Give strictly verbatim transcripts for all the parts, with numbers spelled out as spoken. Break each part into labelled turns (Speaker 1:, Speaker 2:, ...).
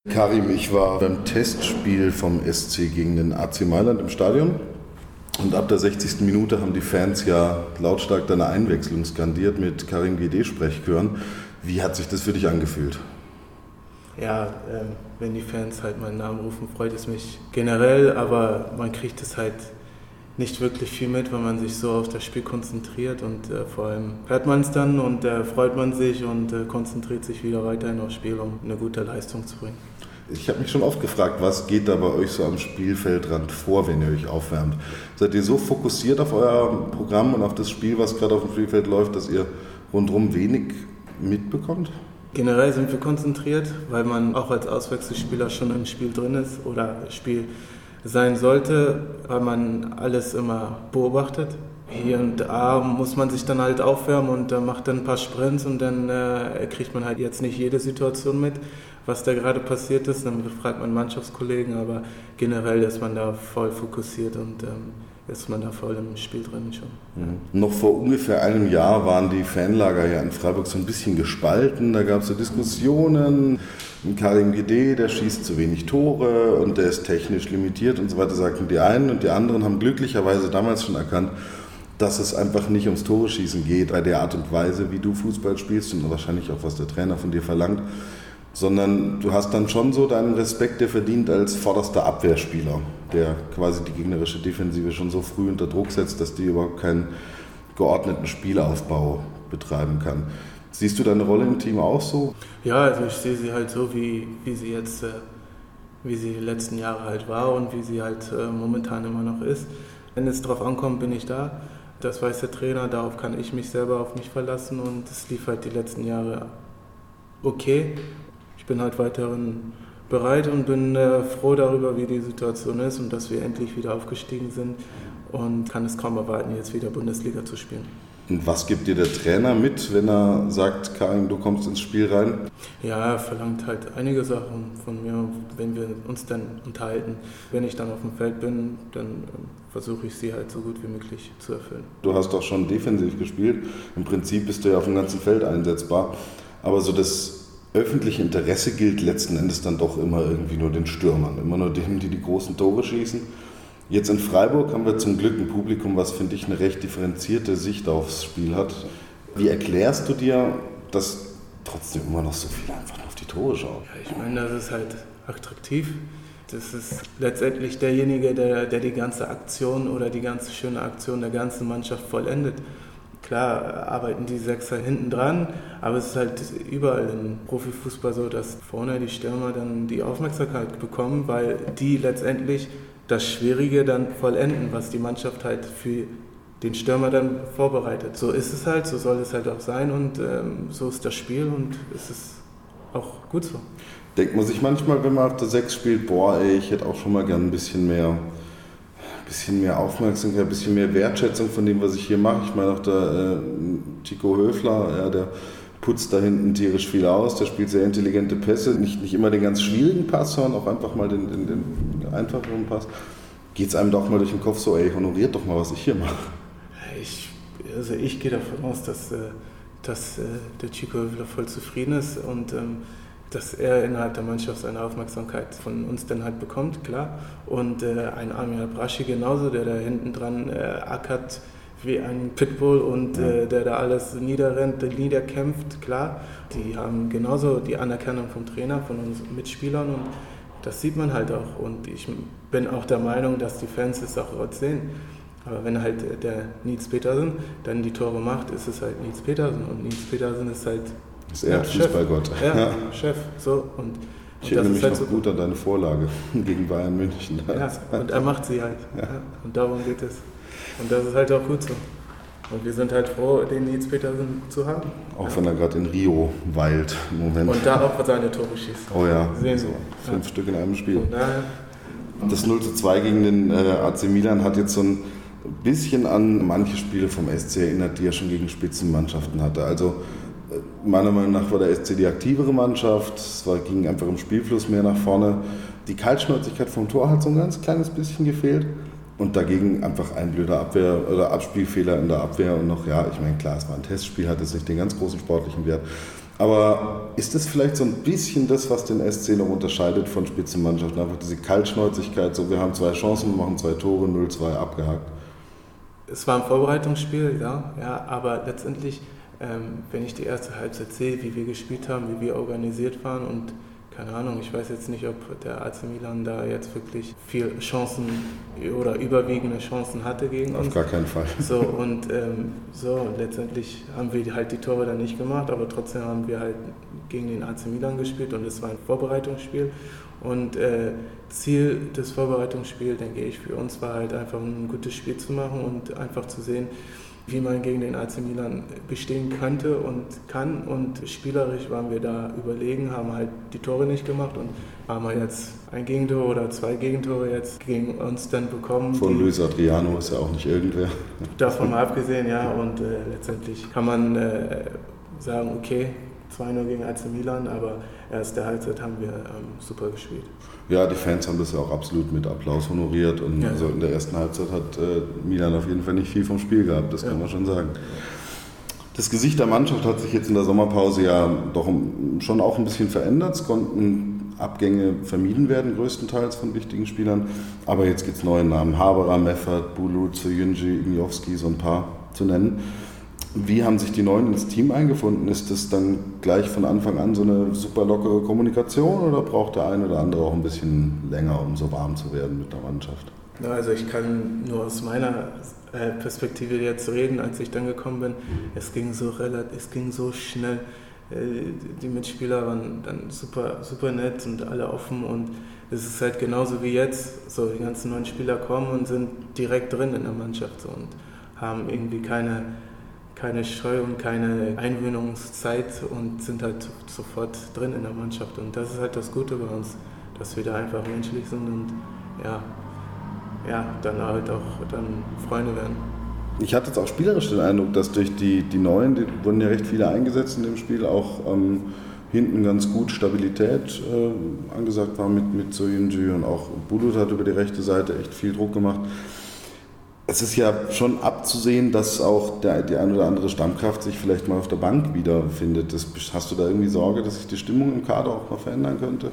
Speaker 1: Karim, ich war beim Testspiel vom S C gegen den A C Mailand im Stadion und ab der sechzigsten Minute haben die Fans ja lautstark deine Einwechslung skandiert mit Karim Guédé-Sprechchören. Wie hat sich das für dich angefühlt?
Speaker 2: Ja, äh, wenn die Fans halt meinen Namen rufen, freut es mich generell, aber man kriegt es halt nicht wirklich viel mit, wenn man sich so auf das Spiel konzentriert und äh, vor allem hört man es dann und äh, freut man sich und äh, konzentriert sich wieder weiterhin aufs Spiel, um eine gute Leistung zu bringen.
Speaker 1: Ich habe mich schon oft gefragt, was geht da bei euch so am Spielfeldrand vor, wenn ihr euch aufwärmt? Seid ihr so fokussiert auf euer Programm und auf das Spiel, was gerade auf dem Spielfeld läuft, dass ihr rundherum wenig mitbekommt?
Speaker 2: Generell sind wir konzentriert, weil man auch als Auswechselspieler schon im Spiel drin ist oder Spiel sein sollte, weil man alles immer beobachtet. Hier und da muss man sich dann halt aufwärmen und äh, macht dann ein paar Sprints und dann äh, kriegt man halt jetzt nicht jede Situation mit, was da gerade passiert ist. Dann fragt man Mannschaftskollegen, aber generell ist man da voll fokussiert und ähm, ist man da voll im Spiel drin schon.
Speaker 1: Mhm. Noch vor ungefähr einem Jahr waren die Fanlager hier in Freiburg so ein bisschen gespalten. Da gab es so Diskussionen. Karim Guédé, der schießt zu wenig Tore und der ist technisch limitiert und so weiter, sagten die einen. Und die anderen haben glücklicherweise damals schon erkannt, dass es einfach nicht ums Tore-Schießen geht, bei der Art und Weise, wie du Fußball spielst und wahrscheinlich auch, was der Trainer von dir verlangt, sondern du hast dann schon so deinen Respekt, der verdient als vorderster Abwehrspieler, der quasi die gegnerische Defensive schon so früh unter Druck setzt, dass die überhaupt keinen geordneten Spielaufbau betreiben kann. Siehst du deine Rolle im Team auch so?
Speaker 2: Ja, also ich sehe sie halt so, wie, wie sie jetzt, äh, wie sie die letzten Jahre halt war und wie sie halt äh, momentan immer noch ist. Wenn es drauf ankommt, bin ich da. Das weiß der Trainer, darauf kann ich mich selber auf mich verlassen und es lief halt die letzten Jahre okay. Ich bin halt weiterhin bereit und bin äh, froh darüber, wie die Situation ist und dass wir endlich wieder aufgestiegen sind und kann es kaum erwarten, jetzt wieder Bundesliga zu spielen.
Speaker 1: Und was gibt dir der Trainer mit, wenn er sagt, Karim, du kommst ins Spiel rein?
Speaker 2: Ja, er verlangt halt einige Sachen von mir, wenn wir uns dann unterhalten. Wenn ich dann auf dem Feld bin, dann äh, versuche ich sie halt so gut wie möglich zu erfüllen.
Speaker 1: Du hast doch schon defensiv gespielt. Im Prinzip bist du ja auf dem ganzen Feld einsetzbar. Aber so das öffentliche Interesse gilt letzten Endes dann doch immer irgendwie nur den Stürmern, immer nur denen, die die großen Tore schießen. Jetzt in Freiburg haben wir zum Glück ein Publikum, was, finde ich, eine recht differenzierte Sicht aufs Spiel hat. Wie erklärst du dir, dass trotzdem immer noch so viele einfach nur auf die Tore schauen?
Speaker 2: Ja, ich meine, das ist halt attraktiv. Das ist letztendlich derjenige, der, der die ganze Aktion oder die ganze schöne Aktion der ganzen Mannschaft vollendet. Klar arbeiten die Sechser hinten dran, aber es ist halt überall im Profifußball so, dass vorne die Stürmer dann die Aufmerksamkeit bekommen, weil die letztendlich das Schwierige dann vollenden, was die Mannschaft halt für den Stürmer dann vorbereitet. So ist es halt, so soll es halt auch sein und ähm, so ist das Spiel und es ist auch gut so.
Speaker 1: Denkt man sich manchmal, wenn man auf der Sechs spielt, boah, ey, ich hätte auch schon mal gern ein bisschen mehr, ein bisschen mehr Aufmerksamkeit, ein bisschen mehr Wertschätzung von dem, was ich hier mache. Ich meine auch der äh, Chico Höfler, ja, der putzt da hinten tierisch viel aus, der spielt sehr intelligente Pässe, nicht, nicht immer den ganz schwierigen Pass, sondern auch einfach mal den, den, den einfacheren Pass. Geht es einem doch mal durch den Kopf so, ey, honoriert doch mal, was ich hier mache.
Speaker 2: Ich, also ich gehe davon aus, dass, dass der Chico Höfler voll zufrieden ist und dass er innerhalb der Mannschaft seine Aufmerksamkeit von uns dann halt bekommt, klar. Und ein Amir Abrashi genauso, der da hinten dran ackert, wie ein Pitbull und äh, der da alles niederrennt, niederkämpft, klar. Die haben genauso die Anerkennung vom Trainer, von uns Mitspielern und das sieht man halt auch. Und ich bin auch der Meinung, dass die Fans es auch dort sehen. Aber wenn halt der Nietz Petersen dann die Tore macht, ist es halt Nietz Petersen und Nietz Petersen ist halt
Speaker 1: ist er
Speaker 2: ja,
Speaker 1: Fußballgott.
Speaker 2: Ja, ja, Chef. So. Und,
Speaker 1: ich erinnere mich halt noch so gut an deine Vorlage gegen Bayern München.
Speaker 2: Ja, und er macht sie halt. Ja. Ja, und darum geht es. Und das ist halt auch gut so. Und wir sind halt froh, den Nietz Petersen zu haben.
Speaker 1: Auch ja. Wenn er gerade in Rio weilt im Moment.
Speaker 2: Und da auch seine Tore schießt.
Speaker 1: Oh ja,
Speaker 2: sehen
Speaker 1: so fünf ja. Stück in einem Spiel.
Speaker 2: Daher,
Speaker 1: das null zu zwei gegen den äh, A C Milan hat jetzt so ein bisschen an manche Spiele vom S C erinnert, die er schon gegen Spitzenmannschaften hatte. Also äh, meiner Meinung nach war der S C die aktivere Mannschaft. Es war, ging einfach im Spielfluss mehr nach vorne. Die Kaltschnäuzigkeit vom Tor hat so ein ganz kleines bisschen gefehlt. Und dagegen einfach ein blöder Abwehr- oder Abspielfehler in der Abwehr und noch, ja, ich meine, klar, es war ein Testspiel, hat jetzt nicht den ganz großen sportlichen Wert. Aber ist das vielleicht so ein bisschen das, was den S C noch unterscheidet von Spitzenmannschaften? Einfach diese Kaltschnäuzigkeit, so wir haben zwei Chancen, wir machen zwei Tore, null zwei abgehakt.
Speaker 2: Es war ein Vorbereitungsspiel, ja, ja, aber letztendlich, ähm, wenn ich die erste Halbzeit sehe, wie wir gespielt haben, wie wir organisiert waren und keine Ahnung, ich weiß jetzt nicht, ob der A C Milan da jetzt wirklich viel Chancen oder überwiegende Chancen hatte gegen uns.
Speaker 1: Auf gar keinen Fall.
Speaker 2: So, und ähm, so, letztendlich haben wir halt die Tore dann nicht gemacht, aber trotzdem haben wir halt gegen den A C Milan gespielt und es war ein Vorbereitungsspiel. Und äh, Ziel des Vorbereitungsspiels, denke ich, für uns war halt einfach ein gutes Spiel zu machen und einfach zu sehen, wie man gegen den A C Milan bestehen könnte und kann. Und spielerisch waren wir da überlegen, haben halt die Tore nicht gemacht und haben wir jetzt ein Gegentor oder zwei Gegentore jetzt gegen uns dann bekommen.
Speaker 1: Von Luis Adriano ist ja auch nicht irgendwer.
Speaker 2: Davon mal abgesehen, ja. Und äh, letztendlich kann man äh, sagen, okay, zwei null gegen A C Milan, aber erste Halbzeit haben wir ähm, super gespielt.
Speaker 1: Ja, die Fans haben das ja auch absolut mit Applaus honoriert und ja, also in der ersten Halbzeit hat äh, Milan auf jeden Fall nicht viel vom Spiel gehabt, das kann ja. man schon sagen. Das Gesicht der Mannschaft hat sich jetzt in der Sommerpause ja doch schon auch ein bisschen verändert. Es konnten Abgänge vermieden werden, größtenteils von wichtigen Spielern, aber jetzt gibt es neue Namen, Haberer, Meffert, Bulut, Soyuncu, Igniowski, so ein paar zu nennen. Wie haben sich die Neuen ins Team eingefunden? Ist das dann gleich von Anfang an so eine super lockere Kommunikation oder braucht der eine oder andere auch ein bisschen länger, um so warm zu werden mit der Mannschaft?
Speaker 2: Ja, also ich kann nur aus meiner Perspektive jetzt reden, als ich dann gekommen bin. Es ging so relativ, es ging so schnell. Die Mitspieler waren dann super, super nett und alle offen und es ist halt genauso wie jetzt. So, die ganzen neuen Spieler kommen und sind direkt drin in der Mannschaft so, und haben irgendwie keine keine Scheu und keine Einwöhnungszeit und sind halt sofort drin in der Mannschaft. Und das ist halt das Gute bei uns, dass wir da einfach menschlich sind und ja, ja dann halt auch dann Freunde werden.
Speaker 1: Ich hatte jetzt auch spielerisch den Eindruck, dass durch die, die Neuen, die wurden ja recht viele eingesetzt in dem Spiel, auch ähm, hinten ganz gut Stabilität äh, angesagt war mit, mit Soyuncu und auch Bulut hat über die rechte Seite echt viel Druck gemacht. Es ist ja schon abzusehen, dass auch der, die ein oder andere Stammkraft sich vielleicht mal auf der Bank wiederfindet. Das, hast du da irgendwie Sorge, dass sich die Stimmung im Kader auch mal verändern könnte?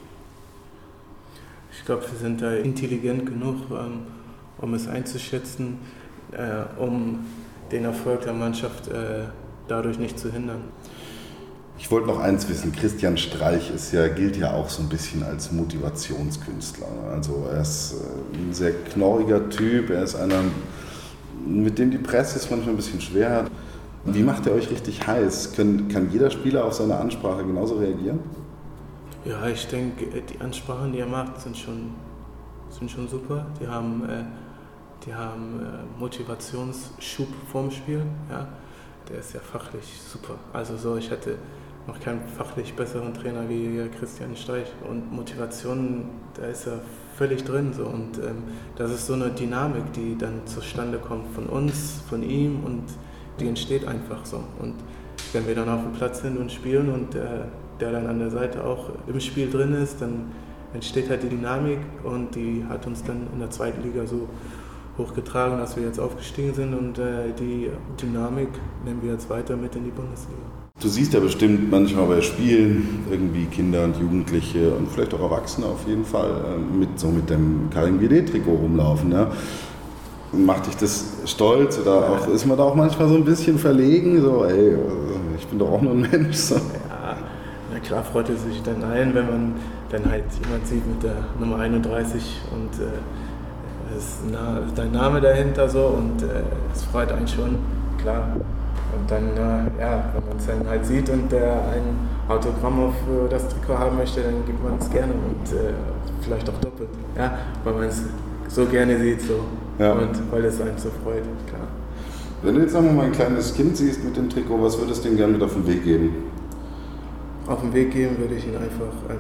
Speaker 2: Ich glaube, wir sind da intelligent genug, ähm, um es einzuschätzen, äh, um den Erfolg der Mannschaft äh, dadurch nicht zu hindern.
Speaker 1: Ich wollte noch eins wissen, Christian Streich ist ja, gilt ja auch so ein bisschen als Motivationskünstler. Also er ist ein sehr knorriger Typ, er ist einer, mit dem die Presse es manchmal ein bisschen schwer hat. Wie macht er euch richtig heiß? Kann, kann jeder Spieler auf seine Ansprache genauso reagieren?
Speaker 2: Ja, ich denke, die Ansprachen, die er macht, sind schon, sind schon super. Die haben, äh, die haben äh, Motivationsschub vorm Spiel. Ja. Der ist ja fachlich super. Also so, ich hatte noch keinen fachlich besseren Trainer wie Christian Streich. Und Motivation, da ist er völlig drin. So. Und ähm, das ist so eine Dynamik, die dann zustande kommt von uns, von ihm und die entsteht einfach so. Und wenn wir dann auf dem Platz sind und spielen und äh, der dann an der Seite auch im Spiel drin ist, dann entsteht halt die Dynamik und die hat uns dann in der zweiten Liga so hochgetragen, dass wir jetzt aufgestiegen sind und äh, die Dynamik nehmen wir jetzt weiter mit in die Bundesliga.
Speaker 1: Du siehst ja bestimmt manchmal bei Spielen irgendwie Kinder und Jugendliche und vielleicht auch Erwachsene auf jeden Fall äh, mit so mit dem Karim Guédé-Trikot rumlaufen. Ja? Macht dich das stolz oder auch, ist man da auch manchmal so ein bisschen verlegen? So, ey, ich bin doch auch nur ein Mensch. So.
Speaker 2: Ja, na klar freut es sich dann ein, wenn man dann halt jemand sieht mit der Nummer einunddreißig und äh, ist dein Name dahinter so und es äh, freut einen schon, klar. Und dann, äh, ja, wenn man es dann halt sieht und der ein Autogramm auf äh, das Trikot haben möchte, dann gibt man es gerne und äh, vielleicht auch doppelt, ja, weil man es so gerne sieht so ja. Und weil es einen so freut, klar.
Speaker 1: Wenn du jetzt sagen wir mal ein kleines Kind siehst mit dem Trikot, was würdest du ihm gerne mit auf den Weg geben?
Speaker 2: Auf den Weg geben würde ich ihm einfach, ähm,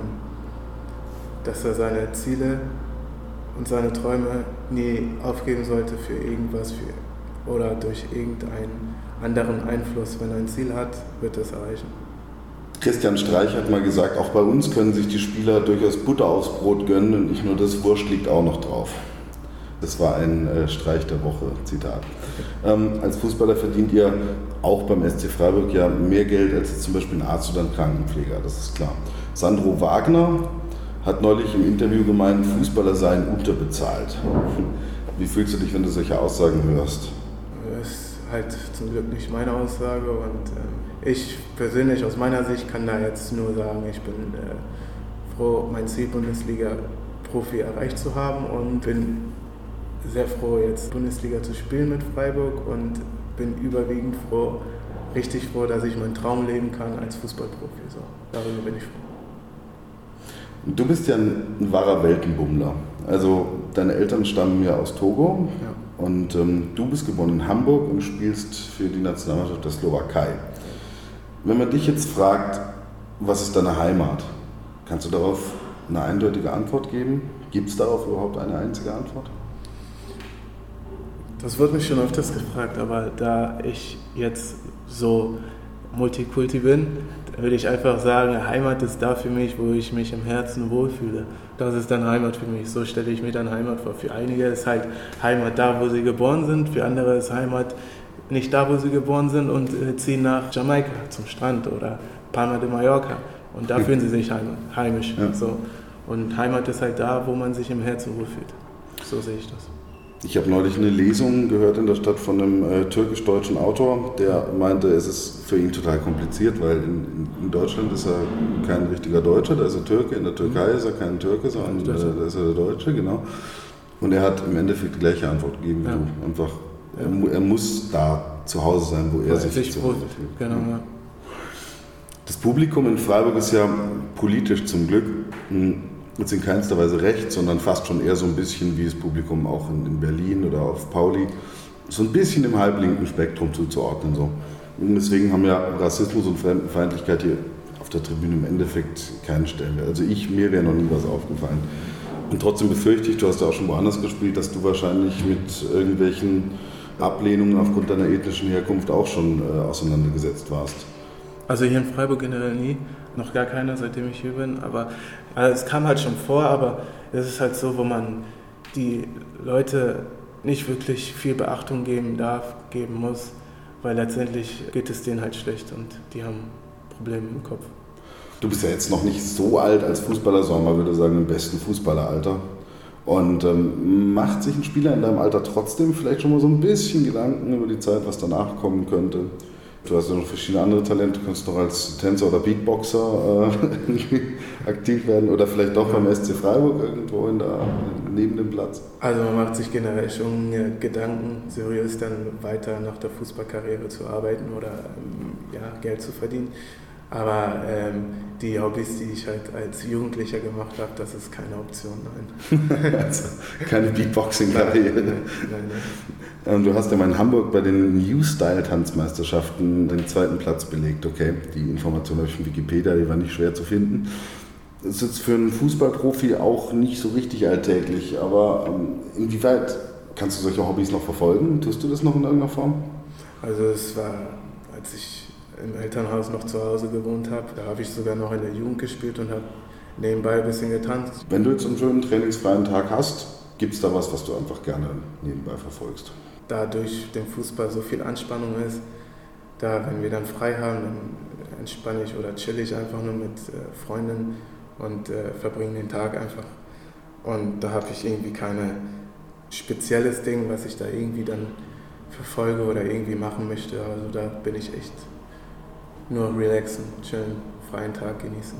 Speaker 2: dass er seine Ziele und seine Träume nie aufgeben sollte für irgendwas für, oder durch irgendeinen anderen Einfluss. Wenn er ein Ziel hat, wird er es erreichen.
Speaker 1: Christian Streich hat mal gesagt, auch bei uns können sich die Spieler durchaus Butter aufs Brot gönnen und nicht nur das, Wurst liegt auch noch drauf. Das war ein äh, Streich der Woche, Zitat. Ähm, als Fußballer verdient ihr auch beim S C Freiburg ja mehr Geld als jetzt zum Beispiel ein Arzt oder ein Krankenpfleger, das ist klar. Sandro Wagner hat neulich im Interview gemeint, Fußballer seien unterbezahlt. Wie fühlst du dich, wenn du solche Aussagen hörst?
Speaker 2: Das ist halt zum Glück nicht meine Aussage und äh, ich persönlich aus meiner Sicht kann da jetzt nur sagen, ich bin äh, froh, mein Ziel Bundesliga-Profi erreicht zu haben und bin sehr froh, jetzt Bundesliga zu spielen mit Freiburg und bin überwiegend froh, richtig froh, dass ich meinen Traum leben kann als Fußballprofi. So, darüber bin ich froh.
Speaker 1: Du bist ja ein, ein wahrer Weltenbummler. Also deine Eltern stammen ja aus Togo ja. und ähm, du bist geboren in Hamburg und spielst für die Nationalmannschaft der Slowakei. Wenn man dich jetzt fragt, was ist deine Heimat, kannst du darauf eine eindeutige Antwort geben? Gibt es darauf überhaupt eine einzige Antwort?
Speaker 2: Das wird mich schon öfters gefragt, aber da ich jetzt so Multikulti bin, würde ich einfach sagen, Heimat ist da für mich, wo ich mich im Herzen wohlfühle. Das ist dann Heimat für mich. So stelle ich mir dann Heimat vor. Für einige ist halt Heimat da, wo sie geboren sind. Für andere ist Heimat nicht da, wo sie geboren sind und äh, ziehen nach Jamaika zum Strand oder Palma de Mallorca. Und da fühlen sie sich heim, heimisch. Ja. So. Und Heimat ist halt da, wo man sich im Herzen wohlfühlt. So sehe ich das.
Speaker 1: Ich habe neulich eine Lesung gehört in der Stadt von einem äh, türkisch-deutschen Autor, der meinte, es ist für ihn total kompliziert, weil in, in Deutschland ist er kein richtiger Deutscher, da ist er Türke, in der Türkei ist er kein Türke, sondern äh, da ist er der Deutsche, genau. Und er hat im Endeffekt die gleiche Antwort gegeben wie ja. du. Einfach, ja. er, er muss da zu Hause sein, wo er sich, sich zu Hause fühlt.
Speaker 2: Genau, ja.
Speaker 1: Das Publikum in Freiburg ist ja politisch zum Glück jetzt in keinster Weise rechts, sondern fast schon eher so ein bisschen wie das Publikum auch in, in Berlin oder auf Pauli, so ein bisschen im halblinken Spektrum zuzuordnen. So. Und deswegen haben ja Rassismus und Fremdenfeindlichkeit hier auf der Tribüne im Endeffekt keinen Stellenwert. Also ich, mir wäre noch nie was aufgefallen. Und trotzdem befürchte ich, du hast ja auch schon woanders gespielt, dass du wahrscheinlich mit irgendwelchen Ablehnungen aufgrund deiner ethnischen Herkunft auch schon äh, auseinandergesetzt warst.
Speaker 2: Also hier in Freiburg generell nie, noch gar keiner, seitdem ich hier bin, aber also es kam halt schon vor, aber es ist halt so, wo man die Leute nicht wirklich viel Beachtung geben darf, geben muss, weil letztendlich geht es denen halt schlecht und die haben Probleme im Kopf.
Speaker 1: Du bist ja jetzt noch nicht so alt als Fußballer, sondern man würde sagen im besten Fußballeralter. Und ähm, macht sich ein Spieler in deinem Alter trotzdem vielleicht schon mal so ein bisschen Gedanken über die Zeit, was danach kommen könnte? Du hast ja noch verschiedene andere Talente, du kannst noch als Tänzer oder Beatboxer äh, aktiv werden oder vielleicht doch beim S C Freiburg irgendwo in der, neben dem Platz.
Speaker 2: Also man macht sich generell schon Gedanken, seriös dann weiter nach der Fußballkarriere zu arbeiten oder ähm, ja, Geld zu verdienen. Aber ähm, die Hobbys, die ich halt als Jugendlicher gemacht habe, das ist keine Option, nein.
Speaker 1: Also keine Beatboxing-Karriere. Nein, nein, nein, nein. Du hast ja mal in Hamburg bei den New-Style-Tanzmeisterschaften den zweiten Platz belegt. Okay, die Information habe ich von Wikipedia, die war nicht schwer zu finden. Das ist jetzt für einen Fußballprofi auch nicht so richtig alltäglich, aber ähm, inwieweit kannst du solche Hobbys noch verfolgen? Tust du das noch in irgendeiner Form?
Speaker 2: Also es war, als ich im Elternhaus noch zu Hause gewohnt habe. Da habe ich sogar noch in der Jugend gespielt und habe nebenbei ein bisschen getanzt.
Speaker 1: Wenn du jetzt einen schönen trainingsfreien Tag hast, gibt es da was, was du einfach gerne nebenbei verfolgst?
Speaker 2: Da durch den Fußball so viel Anspannung ist, da wenn wir dann frei haben, dann entspanne ich oder chill ich einfach nur mit äh, Freunden und äh, verbringe den Tag einfach. Und da habe ich irgendwie kein spezielles Ding, was ich da irgendwie dann verfolge oder irgendwie machen möchte. Also da bin ich echt nur relaxen, chillen, freien Tag genießen.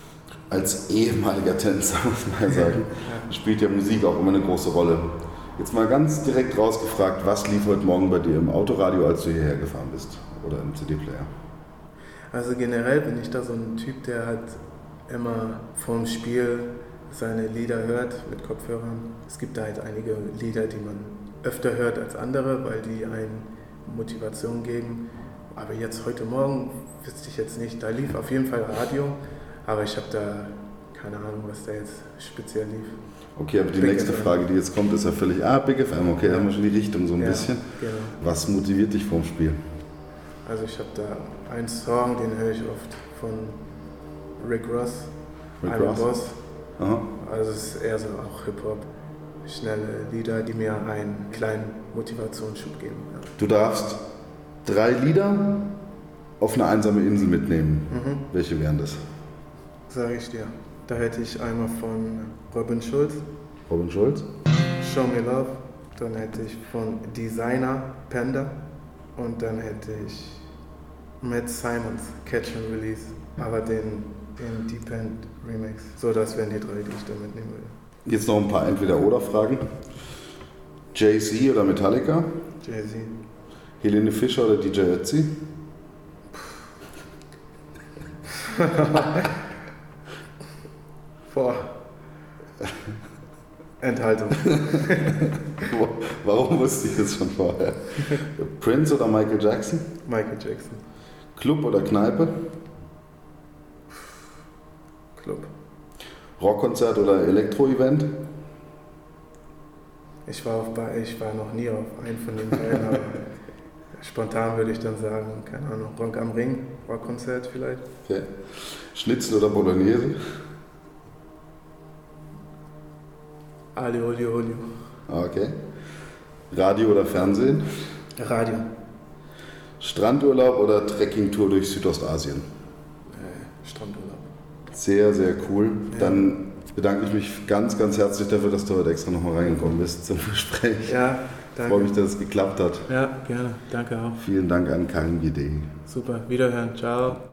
Speaker 1: Als ehemaliger Tänzer, muss man sagen, ja. Spielt ja Musik auch immer eine große Rolle. Jetzt mal ganz direkt rausgefragt, was lief heute Morgen bei dir im Autoradio, als du hierher gefahren bist? Oder im C D-Player?
Speaker 2: Also generell bin ich da so ein Typ, der halt immer vorm Spiel seine Lieder hört mit Kopfhörern. Es gibt da halt einige Lieder, die man öfter hört als andere, weil die einen Motivation geben. Aber jetzt heute Morgen wüsste ich jetzt nicht, da lief auf jeden Fall Radio, aber ich habe da keine Ahnung, was da jetzt speziell lief.
Speaker 1: Okay, aber die Big nächste F M. Frage, die jetzt kommt, ist ja völlig, ah, Big F M, okay, da haben wir schon die Richtung so ein ja, bisschen. Genau. Was motiviert dich vorm Spiel?
Speaker 2: Also ich habe da einen Song, den höre ich oft von Rick Ross,
Speaker 1: Rick
Speaker 2: I'm
Speaker 1: Ross.
Speaker 2: Boss.
Speaker 1: Aha.
Speaker 2: Also es ist eher so auch Hip-Hop. schnelle Lieder, die mir einen kleinen Motivationsschub geben. Ja.
Speaker 1: Du darfst drei Lieder auf eine einsame Insel mitnehmen. Mhm. Welche wären das?
Speaker 2: Sag ich dir. Da hätte ich einmal von Robin Schulz.
Speaker 1: Robin Schulz.
Speaker 2: Show Me Love. Dann hätte ich von Designer Panda. Und dann hätte ich Matt Simons Catch and Release. Aber den, den Deep End Remix. So, das wären die drei, die ich da mitnehmen würde.
Speaker 1: Jetzt noch ein paar Entweder-Oder-Fragen. Jay-Z oder Metallica?
Speaker 2: Jay-Z.
Speaker 1: Helene Fischer oder D J Ötzi?
Speaker 2: Boah. Enthaltung.
Speaker 1: Warum wusste ich das schon vorher? Prince oder Michael Jackson?
Speaker 2: Michael Jackson.
Speaker 1: Club oder Kneipe?
Speaker 2: Club.
Speaker 1: Rockkonzert oder Elektro-Event?
Speaker 2: Ich war, auf, ich war noch nie auf einen von den beiden, aber spontan würde ich dann sagen, keine Ahnung, Rock am Ring, Rockkonzert vielleicht.
Speaker 1: Okay. Schnitzel oder Bolognese?
Speaker 2: Aglio, olio, olio.
Speaker 1: Okay. Radio oder Fernsehen?
Speaker 2: Radio.
Speaker 1: Strandurlaub oder Trekkingtour durch Südostasien?
Speaker 2: Äh, Strandurlaub.
Speaker 1: Sehr, sehr cool.
Speaker 2: Ja.
Speaker 1: Dann bedanke ich mich ganz, ganz herzlich dafür, dass du heute extra nochmal reingekommen bist zum Gespräch.
Speaker 2: Ja, danke.
Speaker 1: Ich freue mich, dass es geklappt hat.
Speaker 2: Ja, gerne. Danke auch.
Speaker 1: Vielen Dank an K M G D.
Speaker 2: Super. Wiederhören. Ciao.